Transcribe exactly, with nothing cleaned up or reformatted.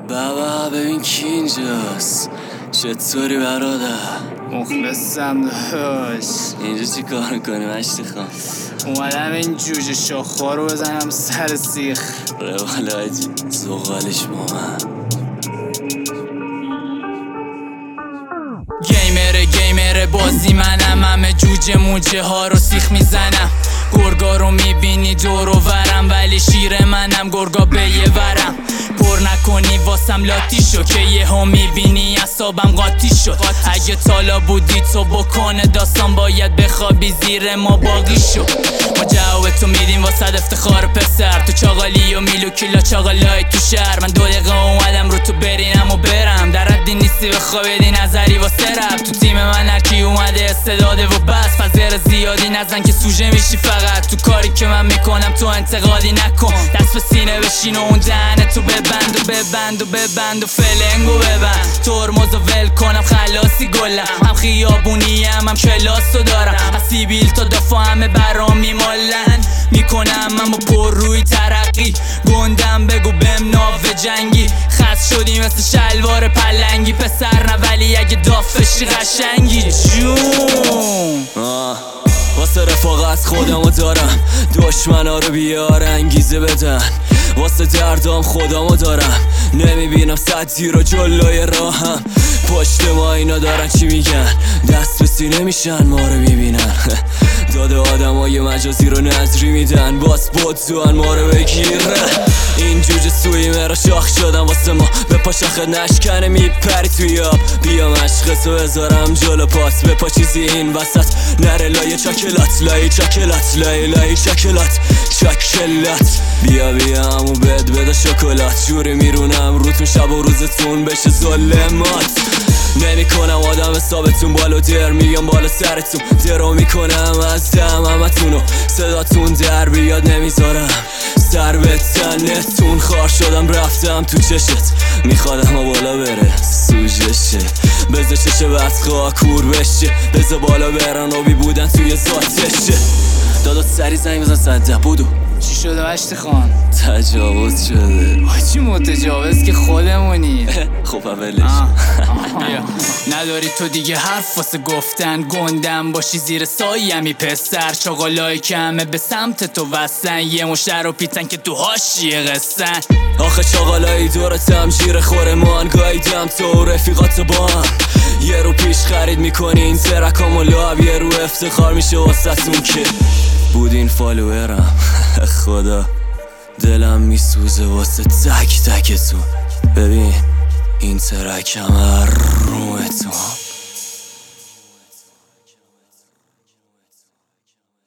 بابا ببین کی اینجاست. چطوری برادر؟ مخلصم داشت. اینجا چی کار میکنی مشتی خان؟ اومدم این جوجه شاخوار رو بزنم سر سیخ. روال آجی زغالش با من. گیمره گیمره بازی منم، همه جوجه موجه ها رو سیخ میزنم. گرگا رو میبینی دور و ورم، ولی شیر منم گرگا به یه ورم. پر نکنی واسم لاتی شو که یه ها میبینی اصابم قاطی شد. اگه تالا بودی تو بکنه داستان باید بخوابی زیر ما باقی شو. ما جواب تو میدیم واسد افتخار پسر، تو چاقالی و میلو کیلا چاقالای تو شهر. من دو دقیقه اومدم رو تو برینم و برم، در حدی نیستی بخوابیدی نظری واسه رب. تو تیم من هرکی اومده استعداده و بس، فزر زیادی نزن که سوژه میشی فقط. تو کاری که من میکنم تو انتقادی نکن، دست به سینه بشین و اون دهنه تو ببند و ببند و ببند و فلنگو ببند. ترمز و ول کنم خلاصی گلم، هم خیابونی هم هم کلاسو دارم. از سیبیل تا دفاع همه برام میمالن، میکنم من با پر روی ترقی. گندم بگو بهم ناو جنگی، خست شدی مثل شلوار پلنگی. پسر نه ولی اگه دافشی قشنگی جون. واسه رفاقت خودمو دارم، دشمنا رو بیار انگیزه بدن. واسه دردام خودمو دارم، نمیبینم صدی رو جلوی راهم. پشت ما اینا دارن چی میگن، دست به سینه میشن ما رو میبینن. داده آدم های مجازی رو نظری میدن، باز بود دوان ما رو بگیرن. این جوجه سوی مرا شاخ شدم واسه ما، به پا شاخت نشکنه میپری توی آب. بیا مشقتو بذارم جلو پاس، به پا چیزی این وسط نره لای چاکلات. لای چاکلات لای لای چاکلات چاکلات. بیا بیا همو بد بده شکلات، جوری میرونم روتون شب و روزتون بشه ظلمات. نمی کنم آدم حسابتون بالو در، میگم بالا سرتون درو میکنم از دم همتونو. صداتون در بیاد نمیذارم سر به تنتون. خار شدم رفتم تو چشت، میخوادم و بالا بره سوژشه. بزا چشه بسخواه کور بشه، بزا بالا برن و بی بودن توی ذاتشه. دادا سری زنگ بزن صده بودو. چی شده مشتی خان؟ تجاوز شده. آجی متجاوز که خودمونی. خب اولش نداری تو دیگه حرف واسه گفتن، گندم باشی زیر سایمی پسر. چاقالایی که همه به سمت تو وستن، یه مشتر رو پیتن که تو هاشیه قصن. آخه چاقالایی دورتم جیر خوره مان، گاییدم تو رفیقاتو با هم. یه رو پیش خرید میکنین ترکام و لاب، یه رو افتخار میشه واسهتون که بودین فالوورم. خدا دلم میسوزه واسه تک تکتون. ببین این ترک همه رو